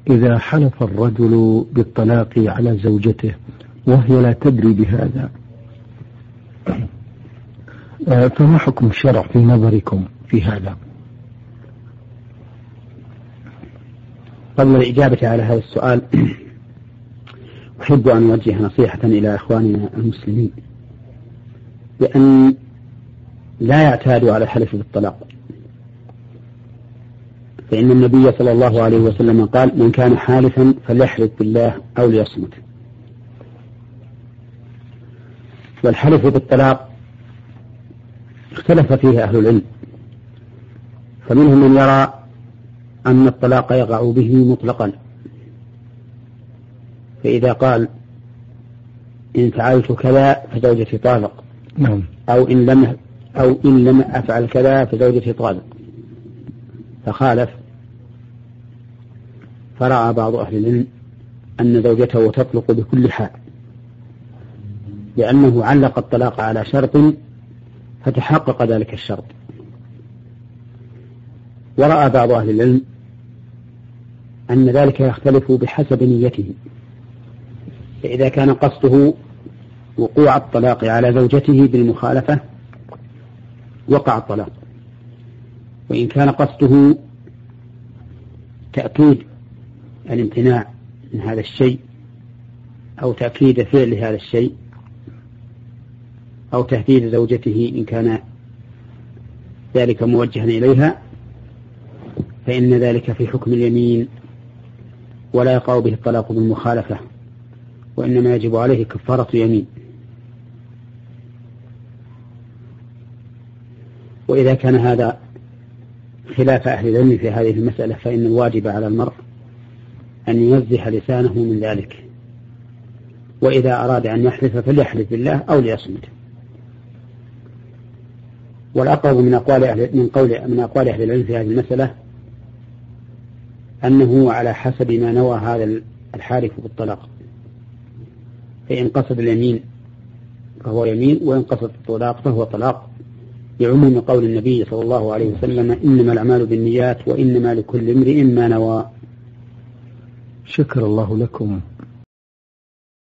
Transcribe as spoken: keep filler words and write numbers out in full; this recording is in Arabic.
إذا حلف الرجل بالطلاق على زوجته وهي لا تدري بهذا، فما حكم الشرع في نظركم في هذا؟ قبل الإجابة على هذا السؤال أحب أن أوجه نصيحة إلى إخواننا المسلمين بأن لا يعتادوا على الحلف بالطلاق، فإن النبي صلى الله عليه وسلم قال: من كان حالفا فليحلف بالله أو ليصمت. والحلف بالطلاق اختلف فيه أهل العلم، فمنهم من يرى أن الطلاق يقع به مطلقا، فإذا قال: إن فعلت كذا فزوجتي طالق، نعم. أو إن لم أو إن لم أفعل كذا فزوجتي طالق، فخالف. فرأى بعض أهل العلم أن زوجته تطلق بكل حال، لأنه علق الطلاق على شرط فتحقق ذلك الشرط. ورأى بعض أهل العلم أن ذلك يختلف بحسب نيته، فإذا كان قصده وقوع الطلاق على زوجته بالمخالفة وقع الطلاق، وإن كان قصده تأكيد الامتناع من هذا الشيء أو تأكيد فعل هذا الشيء أو تهديد زوجته إن كان ذلك موجها إليها، فإن ذلك في حكم اليمين ولا يقع به الطلاق بالمخالفة، وإنما يجب عليه كفارة يمين. وإذا كان هذا خلاف أهل العلم في هذه المسألة، فإن الواجب على المرء أن ينزه لسانه من ذلك، وإذا أراد أن يحلف فليحلف بالله أو ليصمت. والأقرب من أقوال أهل من قول من أقوال أهل العلم في هذه المسألة أنه على حسب ما نوى هذا الحالف بالطلاق، فإن قصد اليمين فهو يمين، وإن قصد الطلاق فهو طلاق، لعموم قول النبي صلى الله عليه وسلم: إنما الأعمال بالنيات وإنما لكل امرئ ما نوى. شكر الله لكم.